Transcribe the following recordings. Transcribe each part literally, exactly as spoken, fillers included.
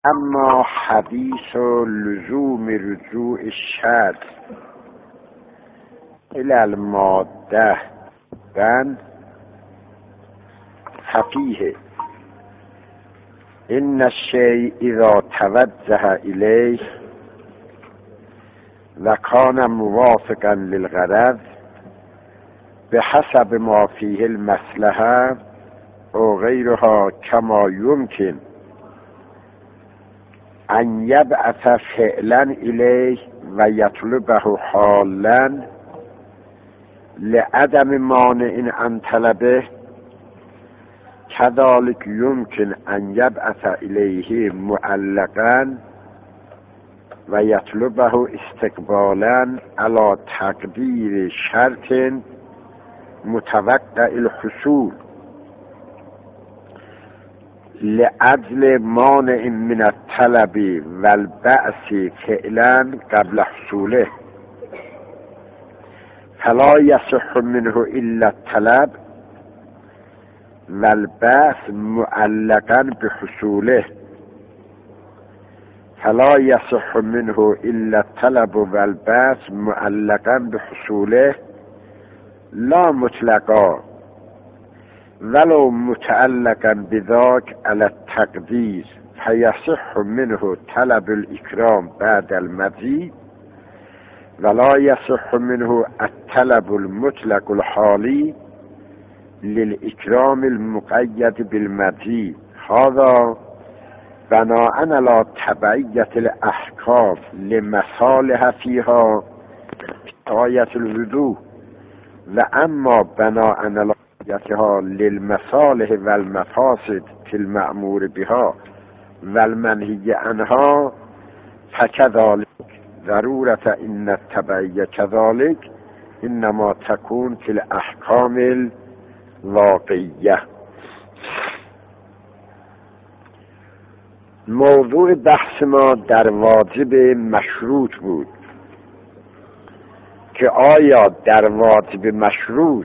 اما حدیث و لزوم رجوع الشرع الى الماده بند ففیه ان الشیء اذا توجه الیه و کان موافقا للغرض بحسب ما فیه المصلحه او غیرها کما یمکن ان یبعث فعلا الیه و یطلبه حالا لعدم مانع عن طلبه كذلك يمكن ان یبعث الیه معلقا و یطلبه استقبالا على تقدیر شرط متوقع الحصول لعجل مانع من الطلب والبعث فعلا قبل حصوله فلا يصح منه الا الطلب والبعث معلقا بحصوله فلا يصح منه الا الطلب والبعث معلقا بحصوله لا مطلقا ولو متعلقا بذاك على التقدير فيصح منه طلب الإكرام بعد المجيء ولا يصح منه الطلب المطلق الحالي للإكرام المقيد بالمجيء هذا بناء على تبعية الأحكام لمصالح فيها آية الوضوء وأما بناء على للمصالح والمفاسد في المأمور بها والمنهي عنها فكذلك ضرورة إن التبعية كذلك إنما تكون في الأحكام الواقعية. موضوع بحث ما در واجب مشروط بود که آیا در واجب مشروط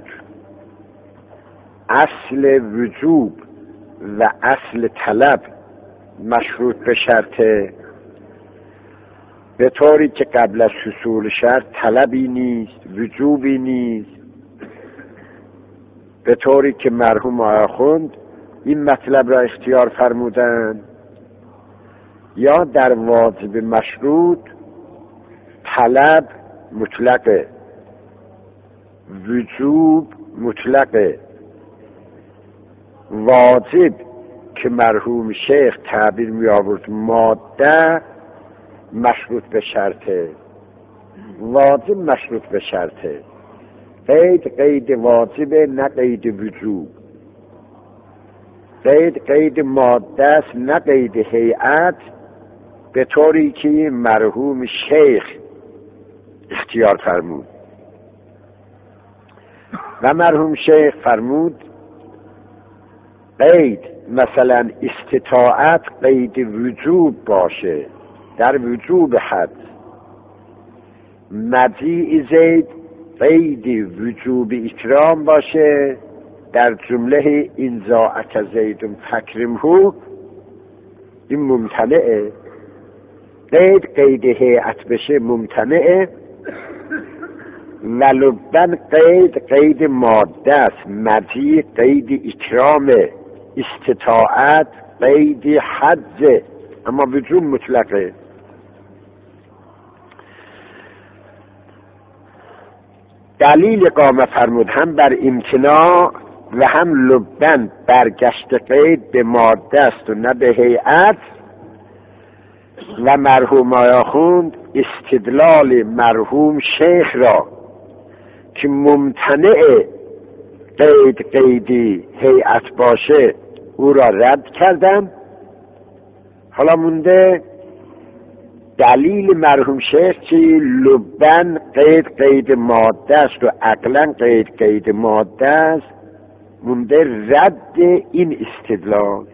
اصل وجوب و اصل طلب مشروط به شرطه، به طوری که قبل از حصول شرط طلبی نیست وجوبی نیست، به طوری که مرحوم آخوند این مطلب را اختیار فرمودند، یا در واجب مشروط طلب مطلقه وجوب مطلقه، واجب که مرحوم شیخ تعبیر می آورد ماده مشروط به شرطه، واجب مشروط به شرطه، قید قید واجبه نه قید وجوب، قید قید ماده است نه قید هیئت، به طوری که مرحوم شیخ اختیار فرمود و مرحوم شیخ فرمود قید مثلا استطاعت قید وجوب باشه در وجوب حد، مجیع زید قید وجوب اکرام باشه در جمله این زاعت زیدون فکرمهو، این ممتنعه، قید قید هیئت بشه ممتنعه، ولبن قید قید ماده است، مجیع قید اکرام، استطاعت قید حد، اما وجوب مطلقه. دلیل قامه فرمود هم بر امتناع و هم لبن برگشت قید به ماده است و نه به هیئت، و مرحوم آخوند استدلال مرحوم شیخ را که ممتنع قید قیدی هیئت باشه او را رد کردن. حالا مونده دلیل مرحوم شیخ که لبن قید قید ماده است و عقلا قید قید ماده است، مونده رد این استدلال.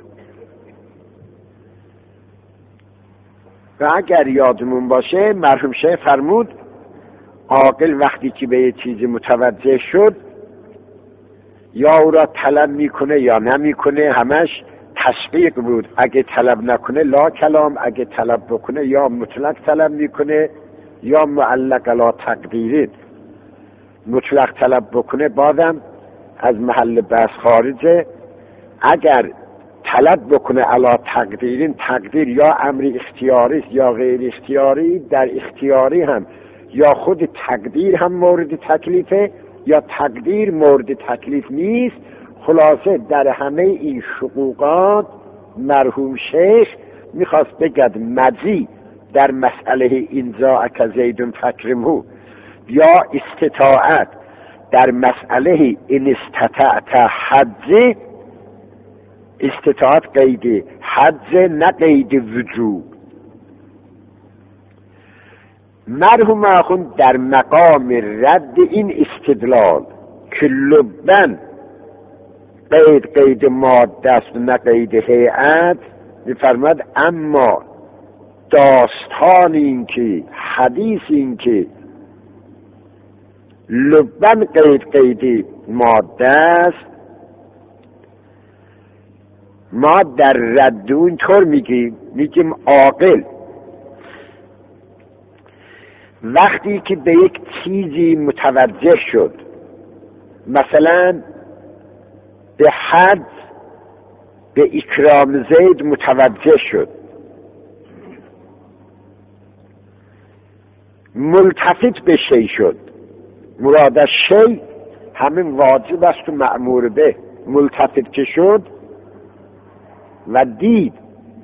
و اگر یادمون باشه مرحوم شیخ فرمود عاقل وقتی که به یه چیزی متوجه شد یا او را طلب میکنه یا نمیکنه، همش تشقیق بود، اگه طلب نکنه لا کلام، اگه طلب بکنه یا مطلق طلب میکنه یا معلق لا تقدیرین. مطلق طلب بکنه بازم از محل بحث خارجه. اگر طلب بکنه علا تقدیرین، تقدیر یا امر اختیاری است یا غیر اختیاری، در اختیاری هم یا خود تقدیر هم مورد تکلیفه یا تقدیر مورد تکلیف نیست. خلاصه در همه این شقوقات مرحوم شیخ میخواست بگد مزی در مسئله انزاع که زیدون فکرمهو یا استطاعت در مسئله این استطاعت حجه، استطاعت قید حجه نه قید وجوب. مرحوم آخوند در مقام رد این استدلال که لبن قید قید ماده است نه قید هیئت میفرماد اما داستان این که حدیث این که لبن قید قید ماده است، ما در رد اون طور میگیم میگیم عاقل وقتی که به یک چیزی متوجه شد، مثلا به حد به اکرام زید متوجه شد، ملتفت به شی شد، مراد از شی همین واجب است و مأمور به، ملتفت که شد و دید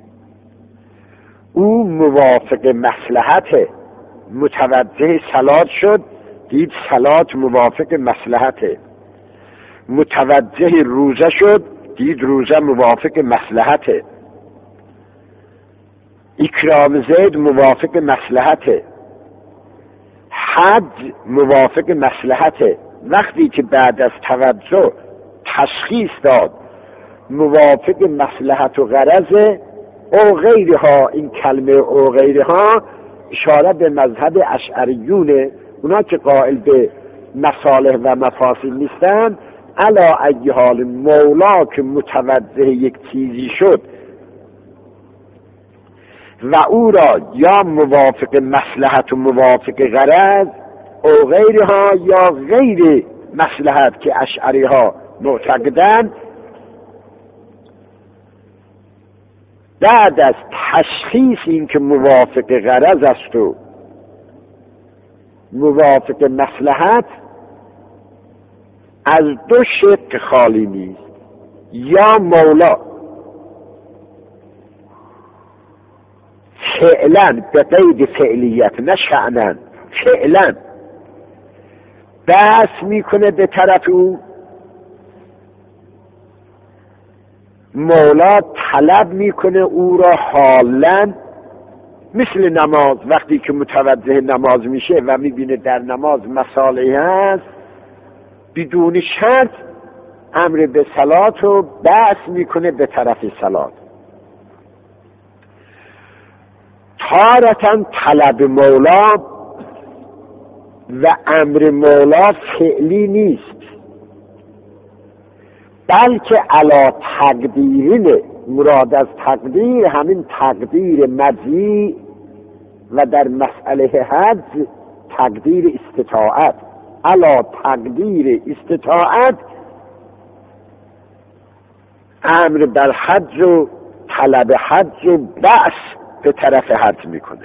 او موافق مصلحته، متوجه صلات شد، دید صلات موافق مصلحته، متوجه روزه شد، دید روزه موافق مصلحته، اکرام زید موافق مصلحته، حج موافق مصلحته. وقتی که بعد از توجه تشخیص داد موافق مصلحت و غرض او غیرها، این کلمه او غیرها اشاره به مذهب اشعریونه، اونا که قائل به مصالح و مفاسد نیستن. علا ای حال مولا که متوجه یک چیزی شد و او را یا موافق مصلحت و موافق غرض او غیرها یا غیر مصلحت که اشعری ها معتقدن، بعد از تشخیص این که موافق غرض است و موافق مصلحت از دو شق خالی نیست. یا مولا فعلا به قید فعلیت نه شأنا، فعلا بحث میکنه به طرف او، مولا طلب میکنه او را حالا، مثل نماز وقتی که متوجه نماز میشه و میبینه در نماز مصالحی هست، بدون شرط امر به صلات رو بحث میکنه به طرف صلات. تارتاً طلب مولا و امر مولا فعلی نیست، بلکه علا تقدیرین، مراد از تقدیر همین تقدیر مجیع و در مسئله حج تقدیر استطاعت. علا تقدیر استطاعت امر بر حج و طلب حج و بحث به طرف حج میکنه.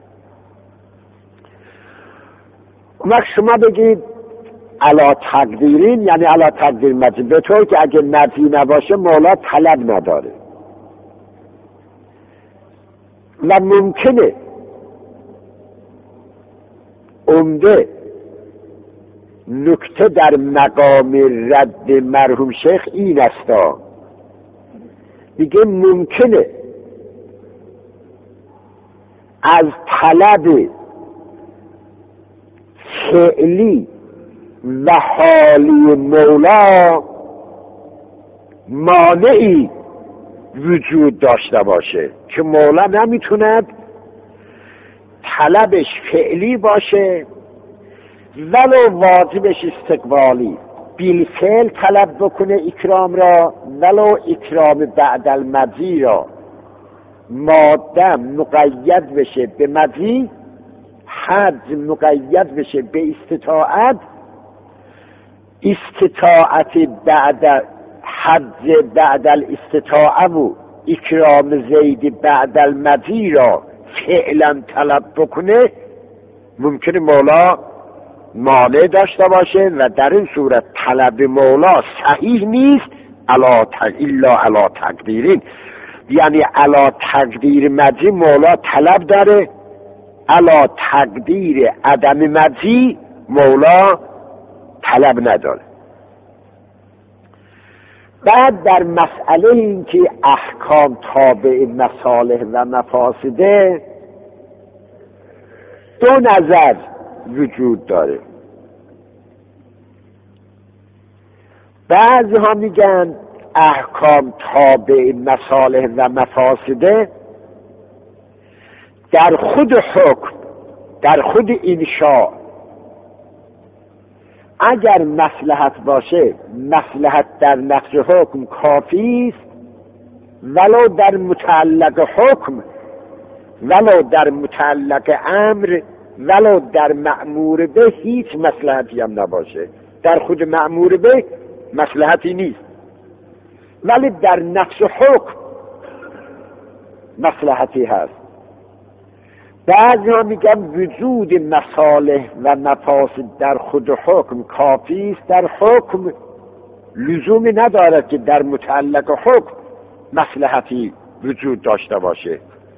وقت شما بگید علا تقدیرین یعنی علا تقدیر مجیع، به طور که اگه مجیع نباشه مولا طلب نداره و ممکنه عمده نکته در مقام رد مرحوم شیخ این است، دیگه ممکنه از طلب فعلی و حالی مولا مانعی وجود داشته باشه که مولا نمیتوند طلبش فعلی باشه ولو واجبش استقبالی، بالفعل طلب بکنه اکرام را، ولو اکرام بعد المضی را ماده مقید بشه به مضی، حد مقید بشه به استطاعت، استطاعت بعد حد بعد الاستطاعه و اکرام زید بعد المضی را فعلا طلب بکنه، ممکنه مولا مانع داشته باشه و در این صورت طلب مولا صحیح نیست الا الا علی تقدیرین، یعنی علی تقدیر مضی مولا طلب داره، علی تقدیر عدم مضی مولا طلب نداره. بعد در مسئله این که احکام تابع مصالح و مفاسده دو نظر وجود داره. بعضی ها میگن احکام تابع مصالح و مفاسده در خود حکم، در خود انشاء اگر مصلحت باشه، مصلحت در نقش حکم کافی است، ولو در متعلق حکم، ولو در متعلق امر، ولو در مأمور به هیچ مصلحتی هم نباشه. در خود مأمور به مصلحتی نیست، ولی در نقش حکم مصلحتی هست. بعضی ها میگن وجود مصالح و مفاسد در خود حکم کافی است، در حکم لزومی ندارد که در متعلق حکم مصلحتی وجود داشته باشه.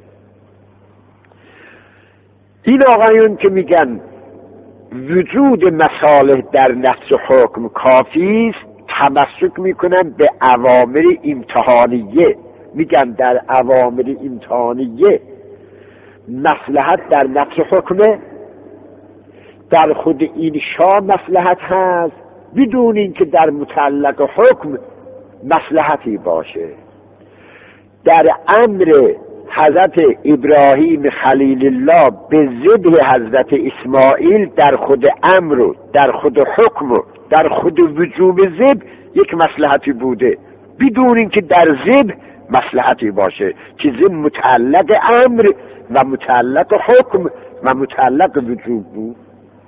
این آقایون که میگن وجود مصالح در نفس حکم کافی است، تمسک میکنن به اوامر امتحانیه، میگن در اوامر امتحانیه مصلحت در نفس حکمه، در خود انشاء مصلحت هست بدون اینکه در متعلق حکم مصلحتی باشه. در امر حضرت ابراهیم خلیل الله به ذبح حضرت اسماعیل در خود امر و در خود حکم و در خود وجوب ذبح یک مصلحتی بوده بدون اینکه در ذبح مصلحتی باشه که ذبح متعلق امر و متعلق حکم و متعلق وجوب بود.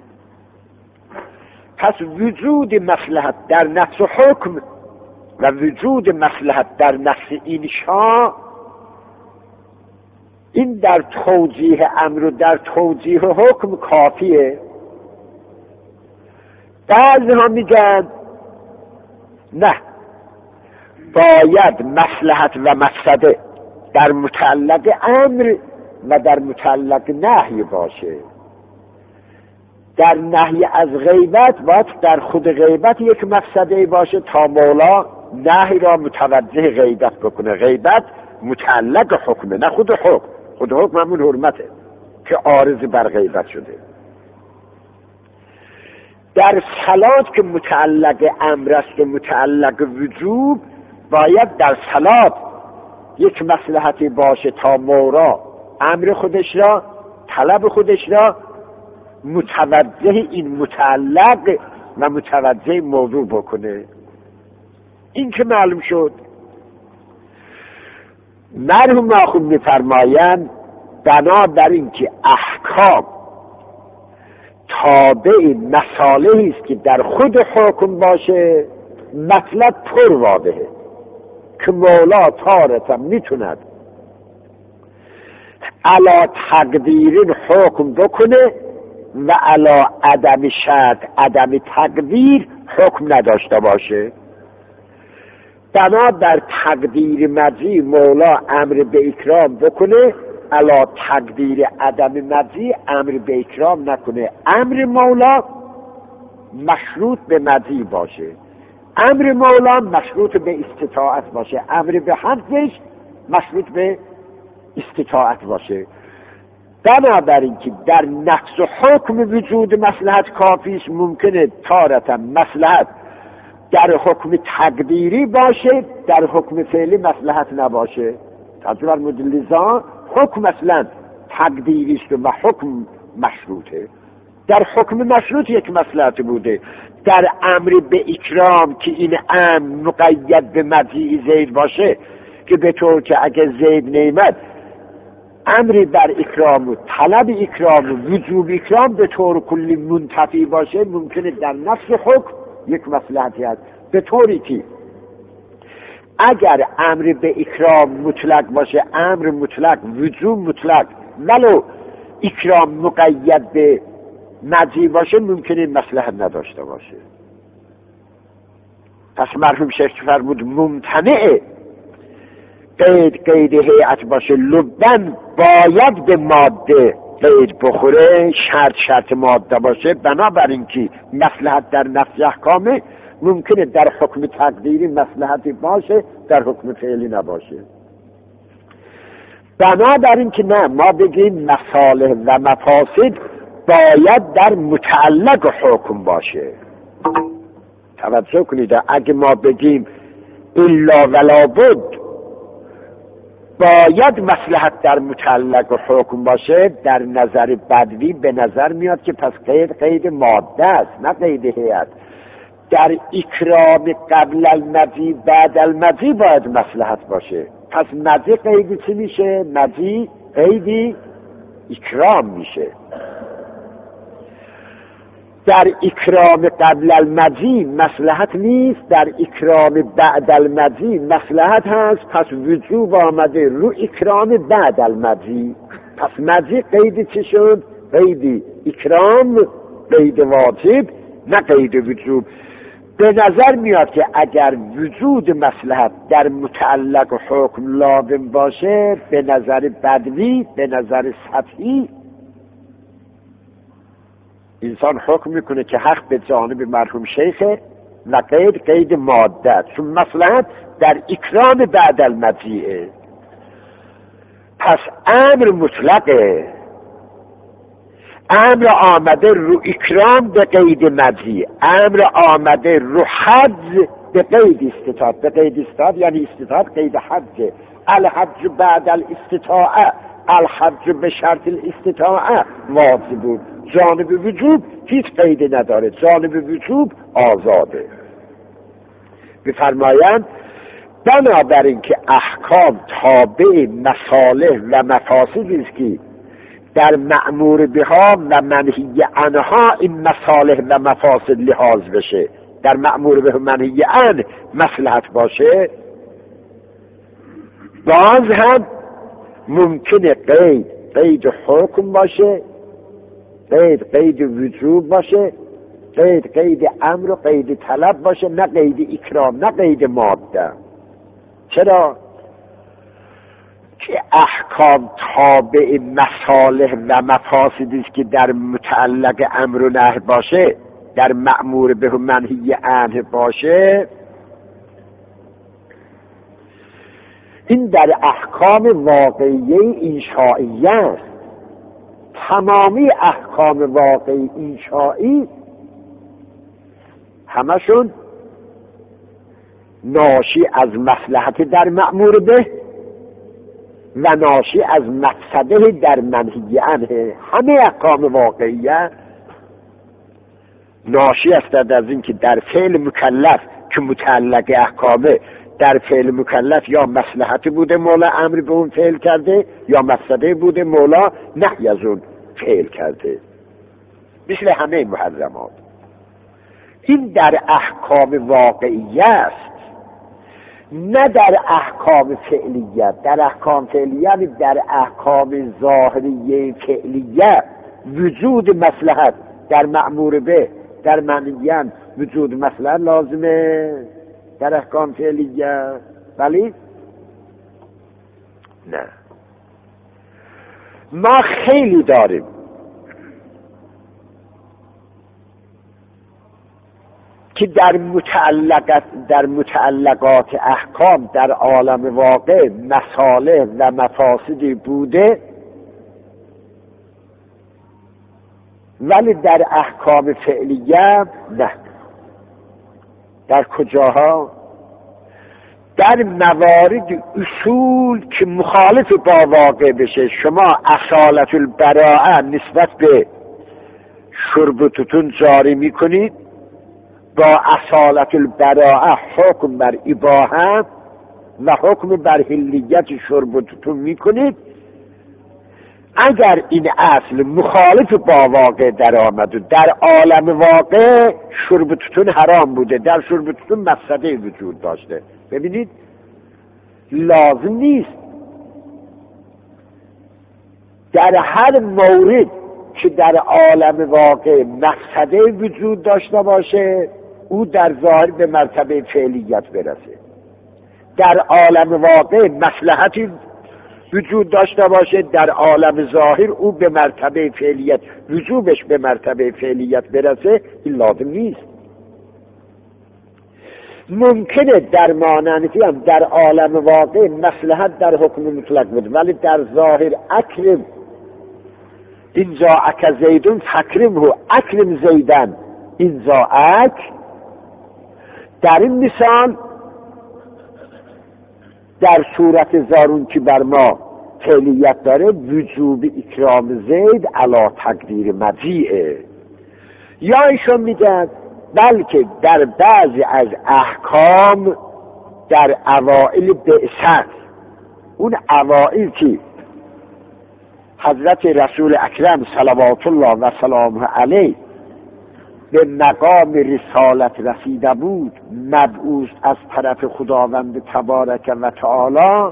پس وجود مصلحت در نفس حکم و وجود مصلحت در نفس انشاء، این در توجیه امر و در توجیه حکم کافیه. بعضی ها میگن نه، باید مصلحت و مفسده در متعلق امر و در متعلق نهی باشه. در نهی از غیبت باید در خود غیبت یک مفسده باشه تا مولا نهی را متوجه غیبت بکنه. غیبت متعلق حکمه، نه خود حکم. خود حکم همون حرمته که عارض بر غیبت شده. در صلات که متعلق امر است و متعلق وجوب، باید در صلات یک مصلحتی باشه تا مورا امر خودش را، طلب خودش را متوجه این متعلق و متوجه موضوع بکنه. این که معلوم شد. مرحوم آخوند می‌فرمایند بنابر این که احکام تابع مصالحی است که در خود حکم باشه، مطلب پر واضحه که مولا تارتا میتوند علا تقدیرین حکم بکنه و علا عدم شرط عدم تقدیر حکم نداشته باشه. بنا در تقدیر مضی مولا امر به اکرام بکنه، علا تقدیر عدم مضی امر به اکرام نکنه. امر مولا مشروط به مضی باشه، امر مولا مشروط به استطاعت باشه، امر به حدش مشروط به استطاعت باشه. بنابراین که در نقص حکم وجود مصلحت کافیش، ممکنه تارتا مصلحت در حکم تقدیری باشه، در حکم فعلی مصلحت نباشه. تجربه مدلزا حکم اصلا تقدیری است و حکم مشروطه. در حکم مشروط یک مصلحت بوده. در امر به اکرام که این امر مقید به مجیء زید باشه که به طور که اگه زید نیامد امری بر اکرام و طلب اکرام و وجوب اکرام به طور کلی منتفی باشه، ممکنه در نفس حکم یک مصلحتی هست، به طوری که اگر امر به اکرام مطلق باشه، امر مطلق، وجوب مطلق، ولو اکرام مقید به مجیء باشه، ممکنه مصلحت نداشته باشه. پس مرحوم شیخ فرمود ممتنعه قید قید هیئت باشه، لبن باید به ماده قید بخوره، شرط شرط ماده باشه. بنابراین که مصلحت در نفس احکامه، ممکنه در حکم تقدیری مصلحتی باشه، در حکم فعلی نباشه. بنابراین که نه، ما بگیم مصالح و مفاسد باید در متعلق حکم باشه. توجه کنید، اگه ما بگیم الا ولا بد باید مصلحت در متعلق حکم باشه، در نظر بدوی به نظر میاد که پس قید قید ماده است، نه قید هیئت. در اکرام قبل المجیء بعد المجیء باید مصلحت باشه. پس مجیء قیدی چی میشه؟ مجیء قیدی اکرام میشه. در اکرام قبل المجیء مصلحت نیست، در اکرام بعد المجیء مصلحت هست. پس وجوب آمده رو اکرام بعد المجیء. پس مجیء قید چی شد؟ قید اکرام، قید واجب، نه قید وجوب. به نظر میاد که اگر وجود مصلحت در متعلق حکم لازم باشه، به نظر بدوی، به نظر سطحی، انسان حکم میکنه که حق به جانب مرحوم شیخه و قید قید ماده، چون مصلحت در اکرام بعد المجیء. پس امر مطلقه، امر آمده رو اکرام به قید مجیء، امر آمده رو حج به قید استطاعت. به قید استطاعت یعنی استطاعت قید حج، الحج بعد الاستطاعه، الحج به شرط الاستطاعه واجب بود. جانب وجوب هیچ قید نداره، جانب وجوب آزاده. بفرمایند بنابراین که احکام تابع مصالح و مفاسدی است که در مأمور بها و منهی عنها این مصالح و مفاسد لحاظ بشه، در مأمور به و منهی عن مصلحت باشه، باز هم ممکنه قید قید حکم باشه، قید قید وجوب باشه، قید قید امر و قید طلب باشه، نه قید اکرام، نه قید ماده. چرا؟ که احکام تابع مصالح و مفاسدی است که در متعلق امر و نهی باشه، در مأمور به و منهی عنه باشه. این در احکام واقعیه انشائیه است. تمامی احکام واقعی انشائی همشون ناشی از مصلحت در مأمور به و ناشی از مقصده در منهی عنه. همه احکام واقعیه ناشی است از این که در فعل مکلف که متعلق احکامه، در فعل مکلف یا مصلحت بوده مولا امر به اون فعل کرده، یا مقصده بوده مولا نهی از اون فعل کرده، مثل همه محرمات. این در احکام واقعیه است، نه در احکام فعلیه. در احکام فعلیه یعنی در احکام ظاهریه فعلیه وجود مصلحت در مأمور به، در منهی وجود مصلحت لازمه در احکام فعلیه، ولی نه. ما خیلی داریم که در متعلقات در متعلقات احکام در عالم واقع مصالح و مفاسدی بوده، ولی در احکام فعلیه نه. در کجاها؟ در موارد اصول که مخالف با واقع بشه. شما اصالت البراءه نسبت به شرب و توتون جاری میکنید، با اصالت البراءه حکم بر اباحه و حکم بر حلیت شرب و توتون میکنید. اگر این اصل مخالف با واقع در آمد و در عالم واقع شرب و توتون حرام بوده، در شرب و توتون مفسده وجود داشته، ببینید لازم نیست در هر مورد که در عالم واقع مفسده وجود داشته باشه او در ظاهر به مرتبه فعلیت برسه. در عالم واقع مصلحتی وجود داشته باشه، در عالم ظاهر او به مرتبه فعلیت، وجوبش به مرتبه فعلیت برسه، این لازم نیست. ممکنه در مانندی هم در عالم واقع مصلحت در حکم مطلق بود، ولی در ظاهر اکرم اینجا اک زیدون فکرم هو اکرم زیدن اینجا اک، در این مثال در صورت زارون که بر ما فعلیت داره وجوب اکرام زید علا تقدیر مجیعه. یا ایشون میگن بلکه در بعضی از احکام در اوائل بعثت، اون اوائل که حضرت رسول اکرم صلوات الله و سلامه علیه به مقام رسالت رسیده بود، مبعوث از طرف خداوند تبارک و تعالی،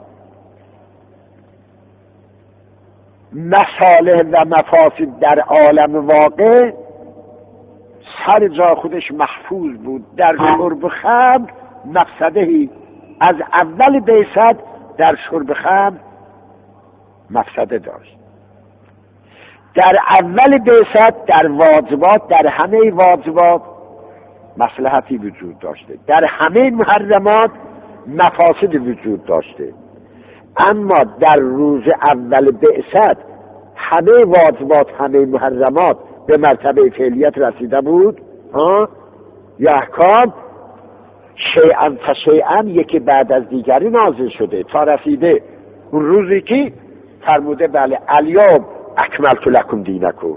مصالح و مفاسد در عالم واقع سر جا خودش محفوظ بود. در شرب خمر مفسدهی از اول بعثت در شرب خمر مفسده داشت. در اول بعثت در واجبات، در همه واجبات مصلحتی وجود داشته، در همه محرمات مفاسد وجود داشته. اما در روز اول بعثت همه واجبات، همه محرمات به مرتبه فعلیت رسیده بود ها، یا احکام شیئا فشیئا یکی بعد از دیگری نازل شده تا رسیده اون روزی که فرموده بله الیوم اکملت لکم دینکم.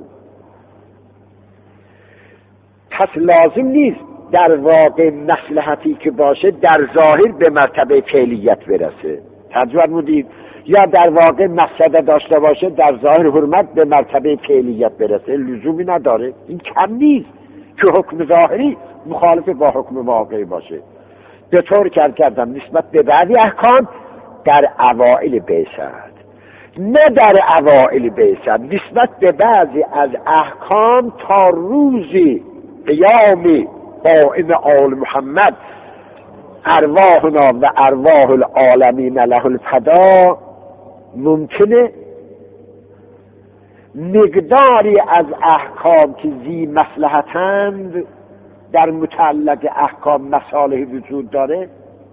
پس لازم نیست در واقع مصلحتی که باشه در ظاهر به مرتبه فعلیت برسه، توجه مودید، یا در واقع مفسده داشته باشه در ظاهر حرمت به مرتبه فعلیت برسه، لزومی نداره. این کم نیست که حکم ظاهری مخالف با حکم واقعی باشه. به طور کردم نسبت به بعضی احکام در اوائل بعثت، نه در اوائل بعثت نسبت به بعضی از احکام تا روزی قیام قائم آل محمد ارواحنا و ارواح العالمین له الفدا، ممکنه مقداری از احکام که ذی مصلحتند در متعلق احکام مصالح وجود داره،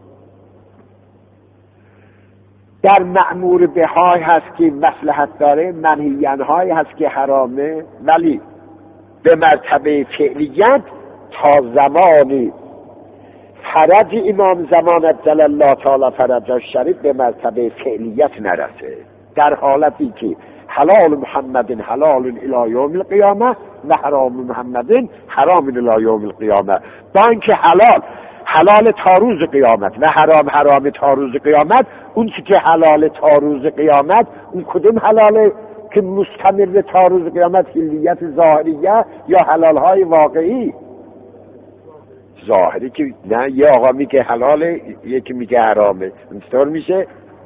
در مأمور به های هست که مصلحت داره، منهیان های هست که حرامه، ولی به مرتبه فعلیت تا زمانی فرج امام زمان عجل الله تعالی فرجه شریف به مرتبه فعلیت نرسه. در حالتی که حلال محمد حلال الی یوم القیامه و حرام محمد حرام الی یوم القیامه، با اینکه حلال حلال تا روز قیامت و حرام حرام تا روز قیامت، اون چی که حلال تا روز قیامت اون کدوم حلاله که مستمر تا روز قیامت؟ حلیت ظاهریه یا حلال های واقعی؟ ظاهری که نه، یه آقا میگه حلاله یکی میگه حرامه، اینطور میشه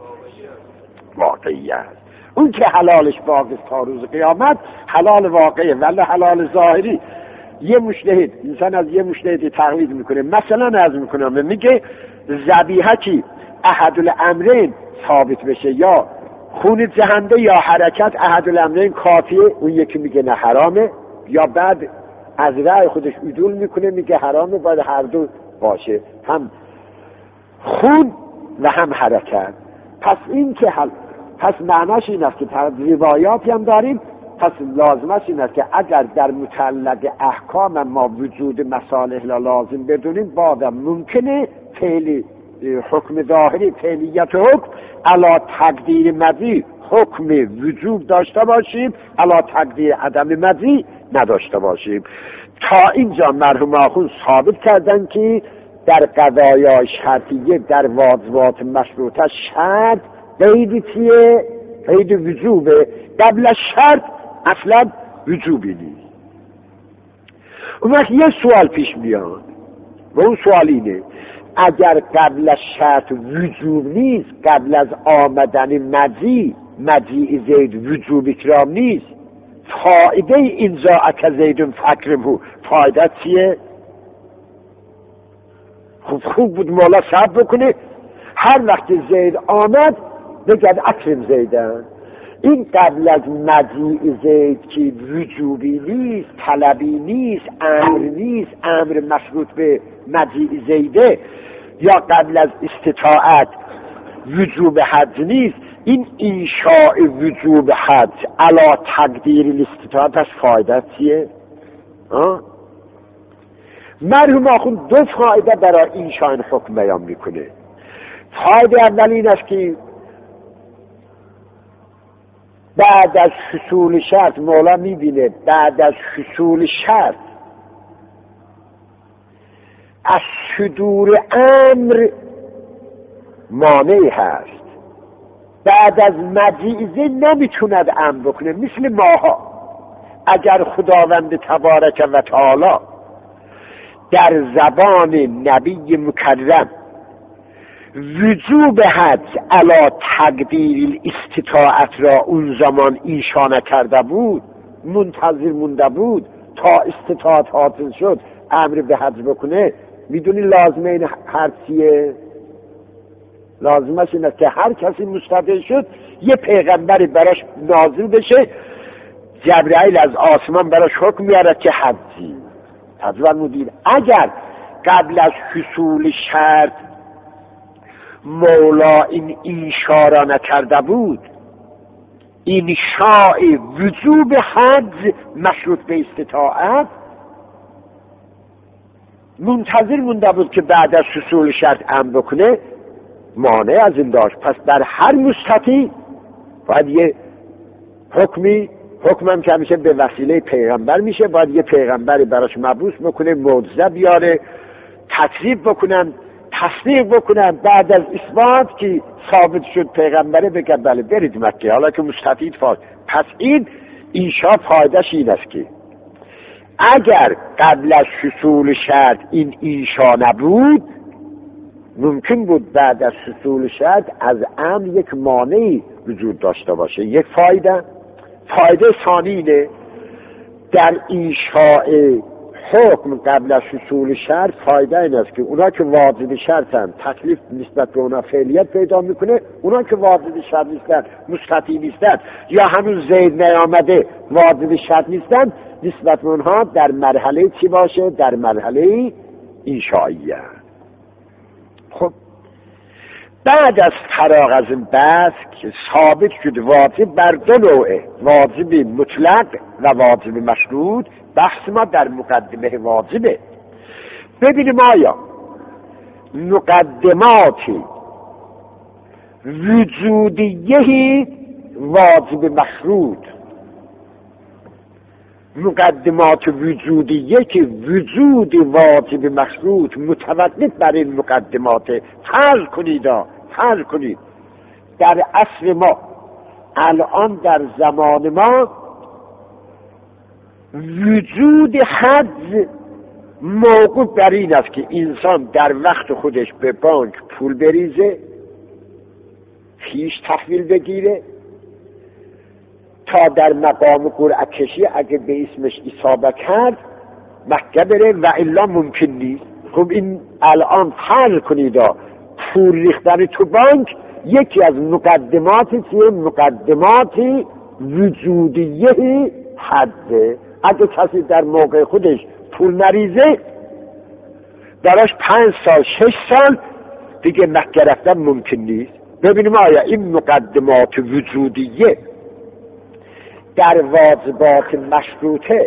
واقعی است. اون که حلالش باقی تا روز قیامت حلال واقعی، ولی حلال ظاهری یه مجتهد انسان از یه مجتهد تقلید میکنه، مثلا عرض میکنم میگه ذبیحه که احد الامرین ثابت بشه، یا خون جهنده یا حرکت احد الامرین کافیه، اون یکی میگه نه حرامه، یا بعد از رأی خودش عدول میکنه میگه حرامه، باید هر دو باشه، هم خون و هم حرکت. پس این که حل... پس معناش این است که روایاتی هم داریم، پس لازمش این است که اگر در متعلق احکام ما وجود مصالح لازم بدونیم، بعدم ممکنه فعلی حکم ظاهری فعلیت حکم علا تقدیر مضی حکم وجوب داشته باشیم، علا تقدیر عدم مضی نداشته باشیم. تا اینجا مرحوم آخوند ثابت کردن که در قضایای شرطیه در واجبات مشروطه شرط قید چیه؟ قید وجوبه. قبل شرط اصلا وجوبی نیست. اون وقت یه سوال پیش میاد و اون سوال اینه: اگر قبل از شرط وجوب نیست، قبل از آمدن مجیء مجیء زید وجوب اکرام نیست، فایده اینجا اکا زیدون فکرمو فایده چیه؟ خوب خوب بود مولا صبر بکنه هر وقت زید آمد بگد اکرم زیدن. این قبل از مجیء زید که وجوبی نیست، طلبی نیست، امر نیست، امر مشروط به مجیء زیده، یا قبل از استطاعت وجوب حج نیست، این انشاء وجوب حج علا تقدیر الاستطاعت از فایده چیه؟ مرحوم آخوند دو فایده برای انشاء این حکم بیان میکنه. فایده اول این است که بعد از حصول شرط، مولا میبینه بعد از حصول شرط از صدور امر مانعی هست. بعد از مجیء نمیتوند امر بکنه. مثل ماها اگر خداوند تبارک و تعالی در زبان نبی مکرم وجوب حج علا تقدیر الاستطاعت را اون زمان ایشانه کرده بود، منتظر مونده بود تا استطاعت حاصل شد امر به حج بکنه، میدونی لازمه این حرفیه؟ لازمش اینه که هر کسی مستطیع شد یه پیغمبری براش نازل بشه، جبرائیل از آسمان براش حکم میاره که حجی. تجربه مدیر اگر قبل از حصول شرط مولا این انشاء نکرده بود، انشاء وجوب حج مشروط به استطاعت، منتظر مونده بود که بعد از حصول شرط امر بکنه، مانع از این داشت. پس در هر مستطیع باید یه حکمی، حکمم که همیشه به وسیله پیغمبر میشه، باید یه پیغمبری براش مبعوث بکنه، معجزه بیاره، تکذیب بکنن، تصدیق بکنن، بعد از اثبات که ثابت شد پیغمبره بگه بله برید مکه، حالا که مستفید فاز. پس این انشاء فایدهش این است که اگر قبل از حصول شرط این انشاء نبود، ممکن بود بعد از حصول شرط از امر یک مانعی وجود داشته باشه. یک فایده. فایده ثانی اینه در انشاء حکم قبل از حصول شرط، فایده این است که اونا که واجب شرطن تکلیف نسبت به اونا فعلیت پیدا میکنه، اونا که واجب شرط نیستن، مستطیع نیستن، یا هنوز زید نیامده واجب شرط نیستن، نسبت به اونها در مرحله چی باشه؟ در مرحله انشائیه. خب بعد از فراغ از این بحث که ثابت شد واجب بر دو نوعه، واجب مطلق و واجب مشروط، بحث ما در مقدمه واجبه. ببینیم آیا مقدمات وجودیه واجب مشروط، مقدمات وجودیه که وجود واجب مشروط متوقف بر این مقدمات. فرض کنید فرض کنید در عصر ما الان در زمان ما وجود حج موقوف بر این است که انسان در وقت خودش به بانک پول بریزه، پیش تحویل بگیره، تا در مقام قرعه کشی اگه به اسمش اصابه کرد مکه بره و الا ممکن نیست. خب این الان فرض کنید پول ریختن تو بانک یکی از مقدمات چیه؟ مقدمات وجودیه حجه. اگه کسی در موقع خودش پول نریزه دراش پنج سال شش سال دیگه مکه رفتن ممکن نیست. ببینیم آیا این مقدمات وجودیه در واجبات مشروطه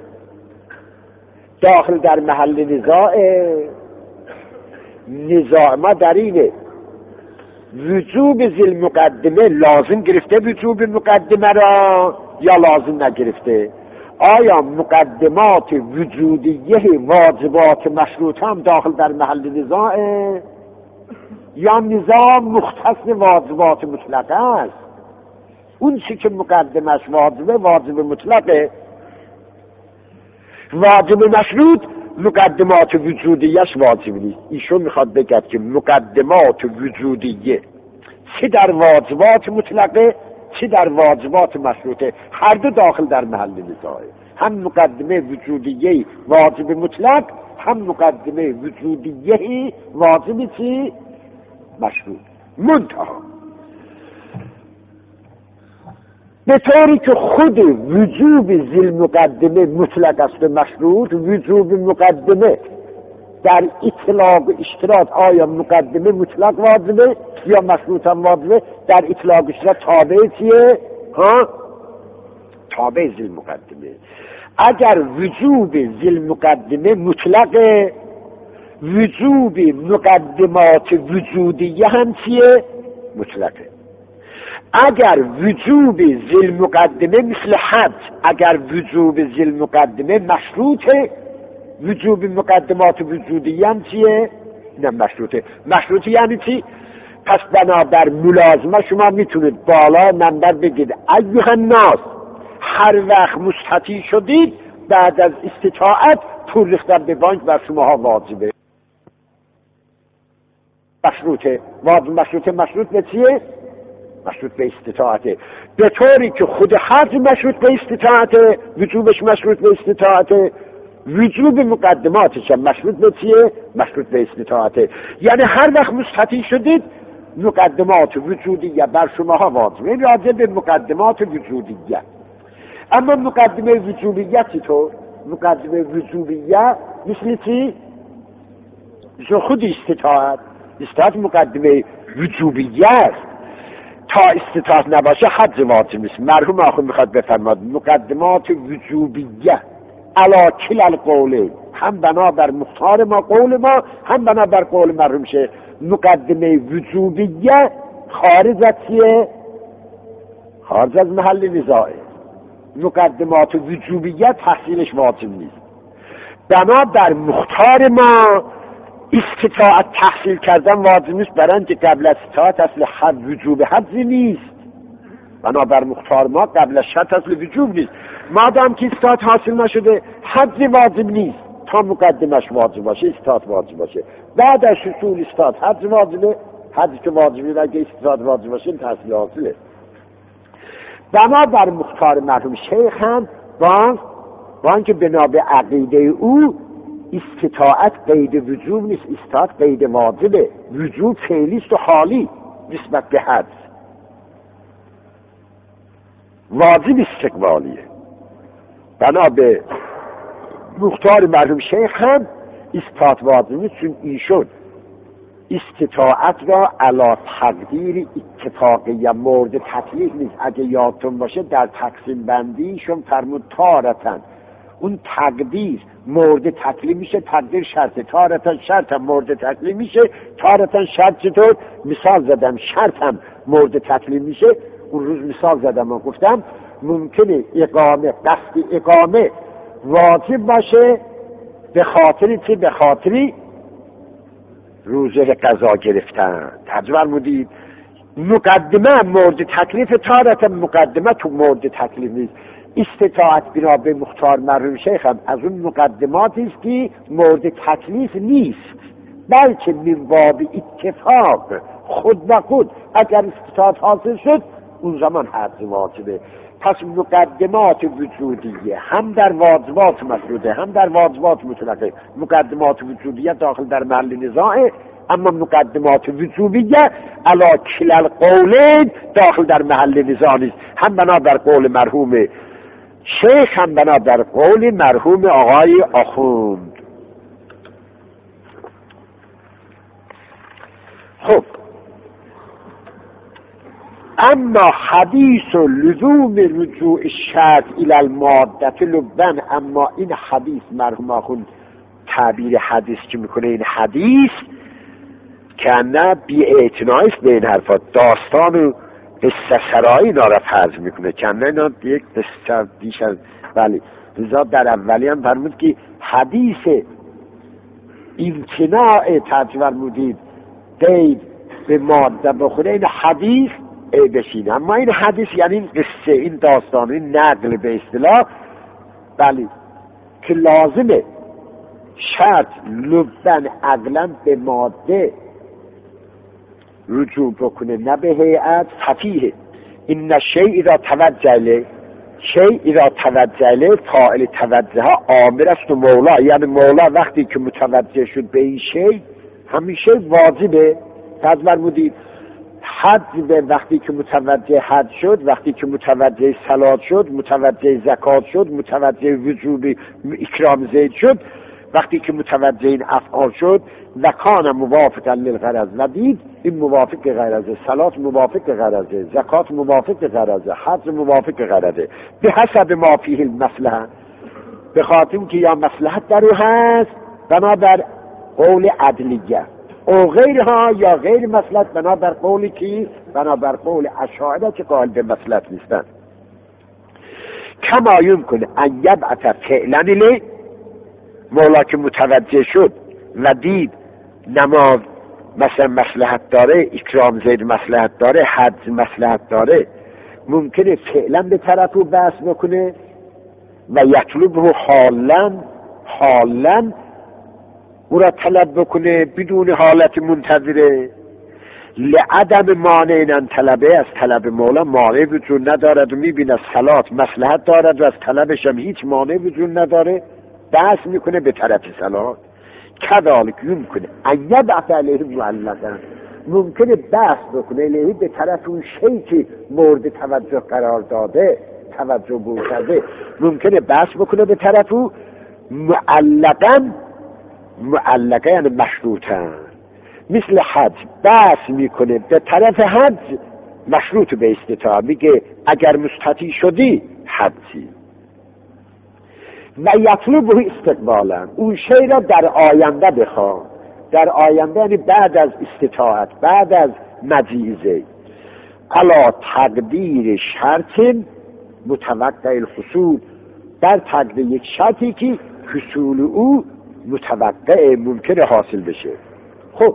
داخل در محل نزاع. نزاع ما در اینه وجوب ذیل مقدمه لازم گرفته وجوب مقدمه را یا لازم نگرفته؟ آیا مقدمات وجودیه واجبات مشروط هم داخل در محل نزاعه یا نزاع مختص واجبات مطلقه است؟ اون چی که مقدمش واجبه واجب مطلقه، واجب مشروط مقدمات وجودیش واجب نیست. ایشون میخواد بگه که مقدمات وجودیه چه در واجبات مطلقه چه در واجبات مشروطه هر دو داخل در محل نزاعه. هم مقدمه وجودیه واجب مطلق، هم مقدمه وجودیه واجب چی؟ مشروط. منتها به طوری که خود وجوب ذیل مقدمه مطلق است به مشروط، وجوب مقدمه در اطلاق اشتراط آیا مقدمه مطلق واجبه یا مشروط هم واجبه؟ در اطلاق اشتراط تابع چیه؟ ها؟ تابع ذیل مقدمه. اگر وجوب ذیل مقدمه مطلقه، وجوب مقدمات وجودیه هم چیه؟ مطلقه. اگر وجوب ذیل مقدمه مثل حد، اگر وجوب ذیل مقدمه مشروطه، وجوب مقدمات وجودیه هم چیه؟ نه مشروطه. مشروطه یعنی چی؟ پس بنابر ملازمه شما میتونید بالا منبر بگید ایها الناس هر وقت مستطیع شدید بعد از استطاعت پول ریختن به بانک بر شماها واجبه. مشروطه. واجب مشروطه. مشروط به چیه؟ مشروط به استطاعته. به طوری که خود حج مشروط به استطاعته، وجوبش مشروط به استطاعته، وجوب مقدماتش هم مشروط به چیه؟ مشروط به استطاعته. یعنی هر وقت مستطیع شدید مقدمات وجودیه بر شماها واجبه. راجع به مقدمات وجودیه. اما مقدمه وجوبیه چطور؟ مقدمه وجوبیه مثل چی؟ مثل خود استطاعت. استطاعت مقدمه وجوبیه است. تا استطاعت نباشه حج واجب نیست. مرحوم آخر میخواد بفرماد مقدمات وجوبیه علا کل القوله، هم بنا بر مختار ما قول ما، هم بنا بر قول مرحوم شه. مقدمه وجوبیه خارج از چیه؟ خارج از محل نزاعه. مقدمات وجوبیه تحصیلش واجب نیست. بنا بر مختار ما استطاعت تحصیل کردن واجب نیست، برای اینکه قبل از استطاعت اصل حد وجوب حد نیست. بنابر مختار ما قبل از شرط اصل وجوب نیست. مادام که استطاعت حاصل نشده حد واجب نیست تا مقدمش واجب باشه استطاعت واجب باشه. بعد از حصول استطاعت حد واجبه، حد که واجبه اگه استطاعت واجب باشه تحصیل حاصله. بنابر مختار مرحوم شیخ هم باز با اینکه بنا به عقیده او استطاعت قید وجوب نیست، استطاعت قید واجبه. وجوب فعلیست و حالی نسبت به حد، واجب استقبالیه. بنا به مختار مرحوم شیخ هم استطاعت واجب نیست، چون ایشون استطاعت را علا تقدیر اتفاقی یا مورد تکلیف نیست. اگه یادتون باشه در تقسیم بندیشون فرمود تارتن اون تقدیر مورد تکلیف میشه، تقدیر شرط، تارتن شرط هم مورد تکلیف میشه. تارتن شرط چطور؟ مثال زدم شرط هم مورد تکلیف میشه. اون روز مثال زدم و گفتم ممکنه اقامه قصد اقامه واجب باشه به خاطری که به خاطری روزه قضا گرفتن. تجربه فرمودید مقدمه مورد تکلیف، تارت مقدمه تو مورد تکلیف نیست. استطاعت بنا به مختار مرحوم شیخ هم از اون مقدماتی است که مورد تکلیف نیست، بلکه من باب اتفاق خود و خود اگر استطاعت حاصل شد اون زمان حد واجبه. پس مقدمات وجودیه هم در واجبات مشروطه هم در واجبات مطلقه. مقدمات وجودیه داخل در محل نزاعه، اما مقدمات وجوبیه علا کل القولین داخل در محل نزاع نیست. هم بنا بر قول مرحوم شیخ هم بنا بر قول مرحوم آقای آخوند. خب اما حدیث و لزوم رجوع شرط الى المادة لبن، اما این حدیث مرحوم آخوند تعبیر حدیث که میکنه این حدیث کنه بی اعتناییست به این حرفات، داستان و قصه سرایی اینا را فرض میکنه، کنه اینا یک قصه دیش از ولی رضا در اولی هم فرمود که حدیث امتناع ترجمه فرمودید قید به ماده بخوره، این حدیث عیبشینه، اما این حدیث یعنی این قصه، این داستان، این نقل به اصطلاح بله که لازمه شرط لبن عقلا به ماده رجوع بکنه نه به هیئت. ففیه این شیء را توجه له، شیء را توجه له فاعل توجه آمر است و مولا، یعنی مولا وقتی که متوجه شد به این شیء، همین شیء واجبه. فرض فرمودید حج به وقتی که متوجه حج شد، وقتی که متوجه صلات شد، متوجه زکات شد، متوجه وجوب اکرام زید شد، وقتی که متوجه این افعال شد و کان موافقا للغرض و دید این موافق غرضه، صلات موافق غرضه، زکات موافق غرضه، حج موافق غرضه، به حسب ما فیه المصلحه، به خاطر که یا مصلحت در او هست بنابر قول عدلیه او غیرها، یا غیر مصلحت بنابر قولی که بنابر قول اشاعره که قائل به مصلحت نیستن. کما یمکن ان یبعث فعلا لی، مولا که متوجه شد و دید نماز مثلا مصلحت داره، اکرام زید مصلحت داره، حج مصلحت داره، ممکنه فعلا به طرف رو بحث بکنه و یطلبه حالا حالا او را طلب بکنه بدون حالت منتظره. لعدم مانع ان طلبه، از طلب مولا مانع وجود ندارد و میبینه صلات مصلحت دارد و از طلبش هم هیچ مانع وجود نداره، بحث میکنه به طرف صلات. کذالک یمکنه ان یبعث علیه معلقا، ممکنه بحث بکنه علیه به طرف اون شیء که مورد توجه قرار داده، توجه بوده، ممکنه بحث بکنه به طرف او معلقا، معلقه یعنی مشروطن، مثل حج بحث میکنه به طرف حج مشروط به استطاعت، میگه اگر مستطیع شدی حجی، و یطلبه استقبالا، اون شی را در آینده بخواه، در آینده یعنی بعد از استطاعت، بعد از مجیزه، علا تقدیر شرط متوقع الحصول، در تقدیر یک شرطی که حصول او متوقع ممکنه حاصل بشه. خب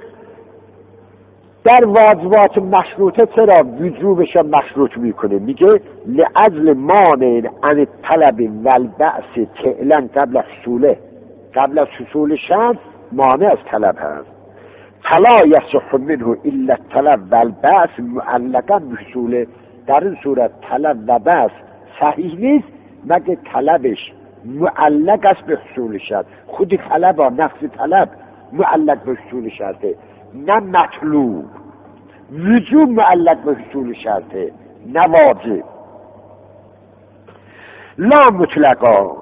در واجبات مشروطه چرا وجوبش مشروط میکنه؟ میگه لعجل مانع عن طلب والبعث فعلا قبل حصوله، قبل از حصول شرط مانع از طلب هست. فلا یصح منه الا طلب والبعث معلقا بحصوله، در این صورت طلب و بعث صحیح نیست مگه طلبش معلق است به حصول شرط. خود طلب ها نفس طلب معلق به حصول شرطه، نه مطلوب. وجوب معلق به حصول شرطه، نه واجب. لا مطلقا،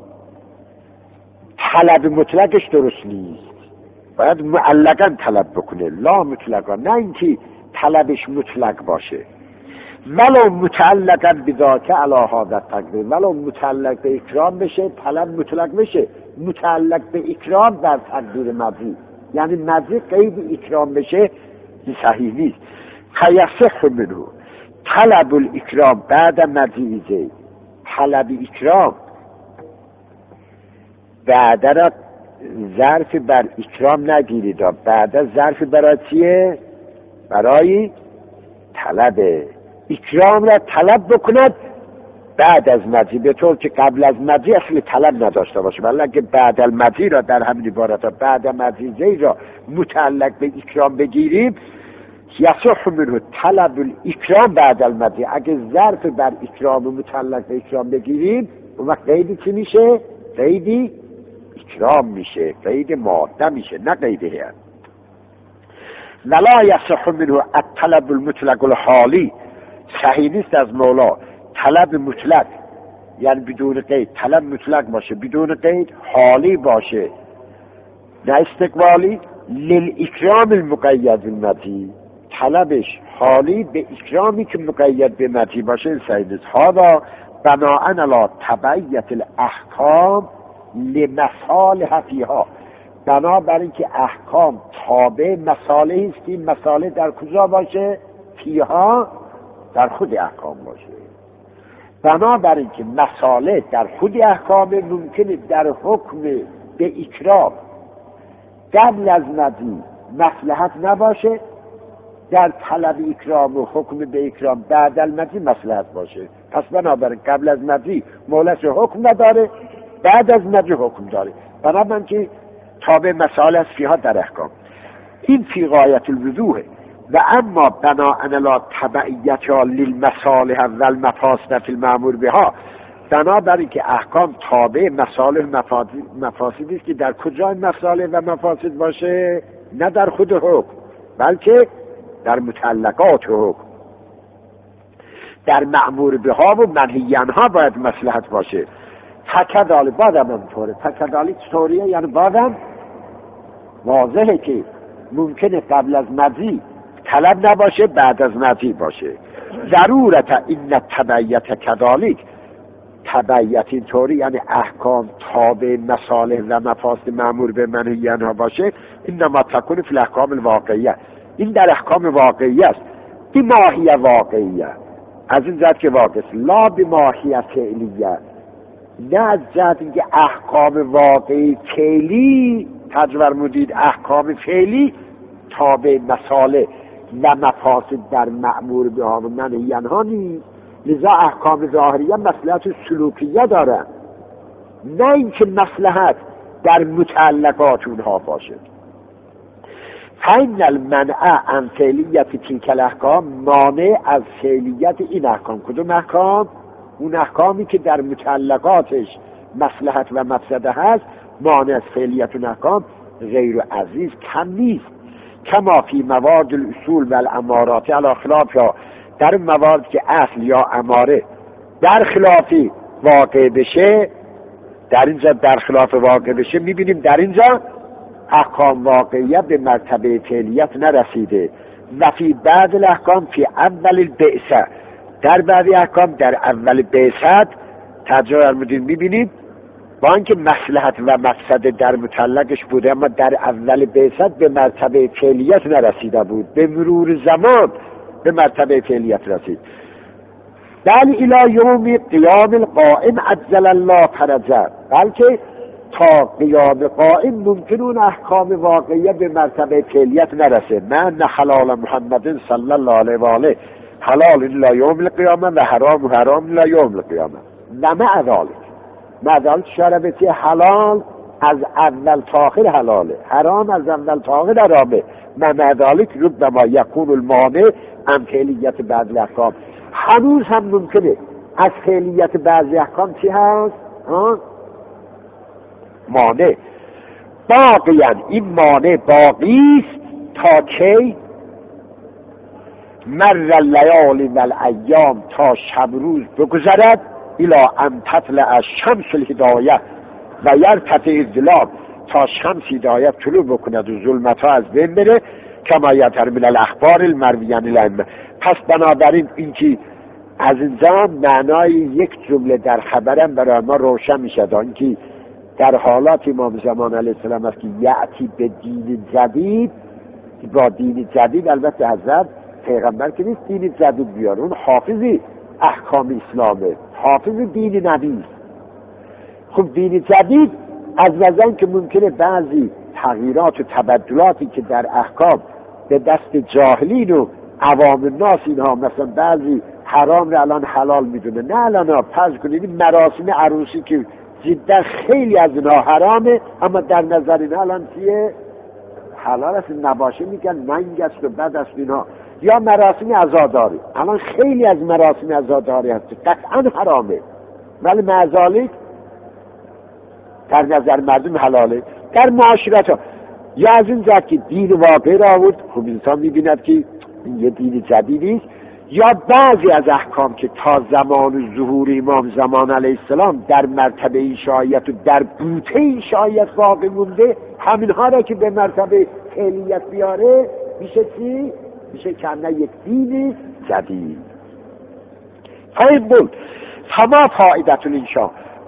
طلب مطلقش درست نیست، باید معلقا طلب بکنه. لا مطلقا، نه اینکه طلبش مطلق باشه. ولو متعلقا بذاک علی هذا التقدیر، ولو متعلق به اکرام بشه طلب مطلق بشه، متعلق به اکرام در تقدیر ماضی، یعنی ماضی قید اکرام بشه صحیح نیست. فیصح منه طلب الاکرام بعد مجیزه، طلب اکرام بعد را ظرف بر اکرام نگیرید، بعد از ظرف برای چیه؟ برای طلب اکرام را طلب بکند بعد از مجی، به طور که قبل از مجی اصل طلب نداشته باشه. ولی اگه بعد المجی را در همین عبارت بعد مجیزه را متعلق به اکرام بگیریم، یصح منه طلب الاکرام بعد المجی، اگه ظرف بر اکرام متعلق به اکرام بگیریم اون وقت قیدی چی میشه؟ قیدی اکرام میشه، قید ماده میشه، نه قید هست. ولا یصح منه الطلب المطلق الحالی، صحیح نیست از مولا طلب مطلق یعنی بدون قید، طلب مطلق باشه بدون قید، حالی باشه نه استقبالی. للاکرام المقید بالمجی، طلبش حالی به اکرامی که مقید به مجی باشه این صحیح نیست. هذا بناء علی تبعیت الاحکام لمصالح فیها، بنابراین که احکام تابع مصالحی است. این مصالح در کجا باشه؟ فیها، در خود احکام باشه. بنابراین که مصالح در خود احکام ممکنه در حکم به اکرام قبل از مضی مصلحت نباشه، در طلب اکرام و حکم به اکرام بعد از مضی مصلحت باشه. پس بنابراین قبل از مضی مولش حکم نداره، بعد از مضی حکم داره. بنابراین که تابع مصالح است فیها در احکام. این فی غایت الوضوح. و اما بناء لا تبعیت للمصالح و المفاسد فی المأمور بها، بنابراین که احکام تابع مصالح مفاسدی است که در کجای مصالح و مفاسد باشه؟ نه در خود حکم، بلکه در متعلقات حکم. در مأمور بها و منهی عنها باید مصلحت باشه. تکدال بادم همطوره. تکدالی طوریه، یعنی بادم واضحه که ممکنه قبل از مضی طلب نباشه، بعد از مضی باشه. ضرورت این تبعیت کذالک، تبعیت این طوری یعنی احکام تابع مصالح و مفاسد مأمور به منهی عنها باشه. انما تکون فی الاحکام الواقعیه، این در احکام واقعی است. بی ماهیه واقعیه، از این جهت که واقع است. لا بی ماهیه فعلیه، نه از جهت اینکه احکام واقعی فعلی تجور مدید احکام فعلی تابع مصالح و مفاسد در مأمور بها و منهی عنها نیست. لذا احکام ظاهریه مصلحت سلوکیه دارن، نه اینکه مصلحت در متعلقات اونها باشه. فین المنع عن فعلیت تلک الاحکام، مانع از فعلیت این احکام. کدوم احکام؟ اون احکامی که در متعلقاتش مصلحت و مفسده هست، مانع از فعلیت اون احکام غیر عزیز کم نیست. کما فی موارد الاصول و الامارات علی خلاف، یا در موارد که اصل یا اماره در خلافی واقع بشه، در اینجا در خلاف واقع بشه، میبینیم در اینجا احکام واقعیت به مرتبه فعلیت نرسیده. و فی بعض الاحکام فی اول البعثه، در بعضی احکام در اول بعثت ترجمه فرمودیم میبینیم با اینکه مصلحت و مفسده در متعلقش بوده، اما در اول بعثت به مرتبه فعلیت نرسیده بود، به مرور زمان به مرتبه فعلیت رسید. بل الی یوم قیام القائم عجل الله فرجه، بلکه تا قیام قائم ممکن اون احکام واقعیه به مرتبه فعلیت نرسه. من حلال محمد صلی الله علیه و آله حلال الی یوم القیامه و حرام حرام الی یوم القیامه. و مع ذلک، مع ذلک شربتی حلال از اول تا آخر حلاله، حرام از اول تا آخر حرامه. و مع ذلک ربما یکون المانع عن فعلیت بعض الاحکام، هنوز هم ممکنه از فعلیت بعضی احکام چی هست؟ ها؟ مانع. باقیاً این مانع باقی است تا کی؟ مر اللیالی و الایام، تا شب روز بگذرد، الی ان تطلع الشمس الهدایه و یرتفع الظلام، تا شمس هدایت طلوع بکند و ظلمت ها از بین بره. کما یظهر من الاخبار المرویه عن الائمه. پس بنابراین اینکه از اینجا معنای یک جمله در خبرم برای ما روشن میشه، اینکه در حالات امام زمان علیه السلام است که یعتی به دین جدید، با دین جدید البته حضرت پیغمبر که نیست دین جدید بیاره، اون حافظی احکام اسلامه، حافظ دین نبی. خب دین جدید از نظر که ممکنه بعضی تغییرات و تبدلاتی که در احکام به دست جاهلین و عوام الناس اینها، مثلا بعضی حرام رو الان حلال میدونه، نه الان ها فرض کنید مراسم عروسی که جدا خیلی از اینها حرامه، اما در نظر اینها الان چیه؟ حلال است، نباشه میگن ننگ است و بد است اینها. یا مراسم عزاداری، الان خیلی از مراسم عزاداری هست قطعا حرامه، ولی معذالک در نظر مردم حلاله. در معاشرت ها یا از این جهت که دین واقعی را آورد، خب انسان میبیند که این یه دین جدیدی است. یا بعضی از احکام که تا زمان ظهور امام زمان علیه السلام در مرتبه این شایعت و در بوته این شایعت واقع مونده، همینها را که به مرتبه فعلیت بیاره میشه چی؟ میشه کنه یک دین جدید. فاید بود فما فایدت الانشاء،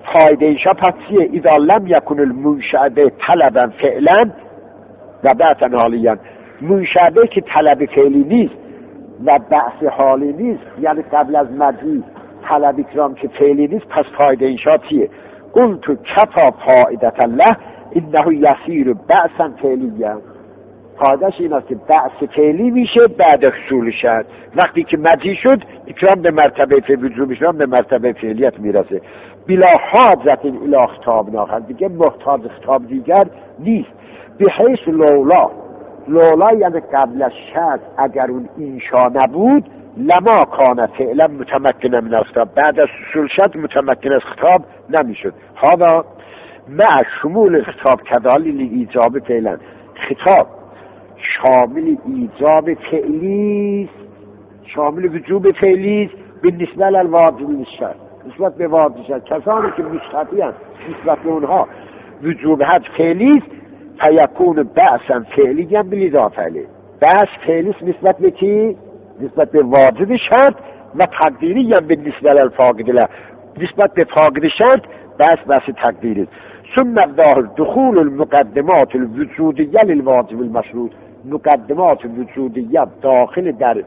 فایده ایشا پس چیه؟ اذا لم یکن المنشأ طلبا فعلا و بعثا حالیا. منشأ که طلب فعلی نیست و بعث حالی نیست، یعنی قبل از مجیء طلب اکرام که فعلی نیست، پس فایده ایشا چیه؟ قلت کفا فائدة الله انه یصیر بعثا فعلیا. فایدهش این است که بعث فعلی میشه بعد حصول شد. وقتی که مجیء شد اکرام به مرتبه فعل وجوب اکرام به مرتبه فعلیت میرسه. بلا حاجت الی خطاب آخر، دیگه محتاج خطاب دیگر نیست. بحیث لولا، لولا یعنی قبل از شرط، اگر اون انشا نبود لما کان فعلا متمکن من الخطاب، بعد از حصول شد متمکن از خطاب نمیشد. حالا مع شمول خطاب کدالیل ایجاب فعلا، خطاب شامل ایجاب فعلی، شامل وجوب فعلی به نسبت للواجب للشرط، نسبت به واجب شرط. کسانی که مشترطی هستند نسبت به اونها وجوب حد فعلی فیکون بعثا فعلی هم بلیدا فعلی، بعث فعلی نسبت به کی؟ نسبت به واجب شرط و تقدیری هم به نسبت للفاقد له، نسبت به فاقد شرط بعث بعث تقدیری. ثم ظاهر دخول المقدمات الوجودیه للواجب المشروط، مقدمات وجودیه داخل در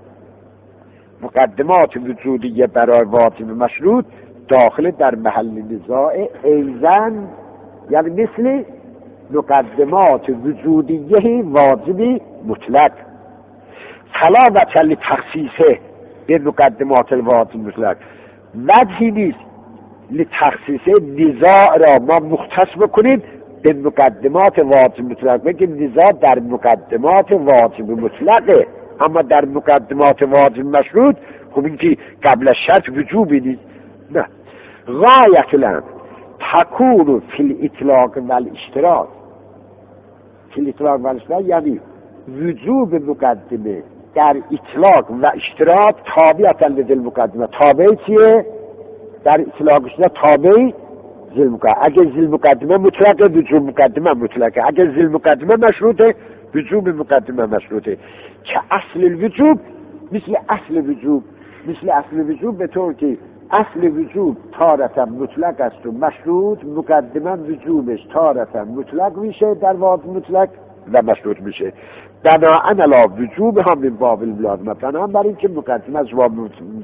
مقدمات وجودیه برای واجب مشروط داخل در محل نزاع ایزن، یعنی مثل مقدمات وجودیه واجب مطلق. فلا وجه لتخصیصه به مقدمات الواجب مطلق، وجهی نیست لتخصیص نزاع را ما مختص بکنیم به مقدمات واجب مطلق، بگیم نزاع در مقدمات واجب مطلقه، اما در مقدمات واجب مشروط خب این که قبل شرط وجوبی نیست. نه، غایت الامر تکون فی الاطلاق و الاشتراط، فی الاطلاق و الاشتراط یعنی وجوب مقدمه در اطلاق و اشتراط تابعتا لذل مقدمه. تابع چیه؟ در اطلاق شده تابع ذل مقدمه. اگر ذل مقدمه مطلقه وجوب مقدمه مطلقه، اگر ذل مقدمه مشروطه وجوب مقدمه مشروطه. که اصل الوجوب مثل اصل وجوب، مثل اصل وجوب به طور که اصل وجوب تارتا مطلق است و مشروط، مقدمه وجوبش تارتا مطلق میشه در واجب مطلق و مشروط میشه. بناءً علی وجوب هم من باب الملازمه، بناءً بر این که مقدمه از باب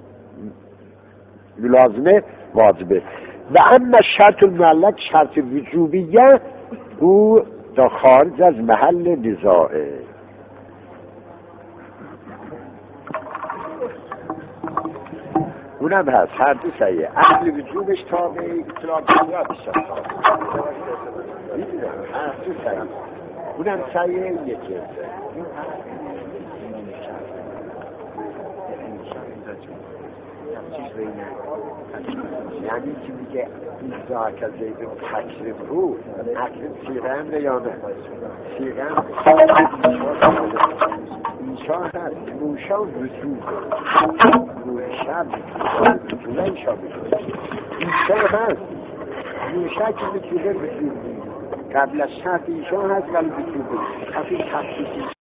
ملازمه واجبه. و اما شرط المعلق شرط وجوبیه او تا خارج از محل نزاعه. اونم هست هر دو صحیحه. اصل وجوبش تابع اطلاق بنیادش هست، هر دو صحیحه. اونم صحیحه یکی یعنی که میگه ایزا که زیدون تکریم رو اکریم سیغه هم نیامه سیغه هم ایشان هست موشان وجود موشان وجود ایشان وجود ایشان هست موشان که وجود وجود قبل از شرط ایشان هست ولی وجود هست این تفسیری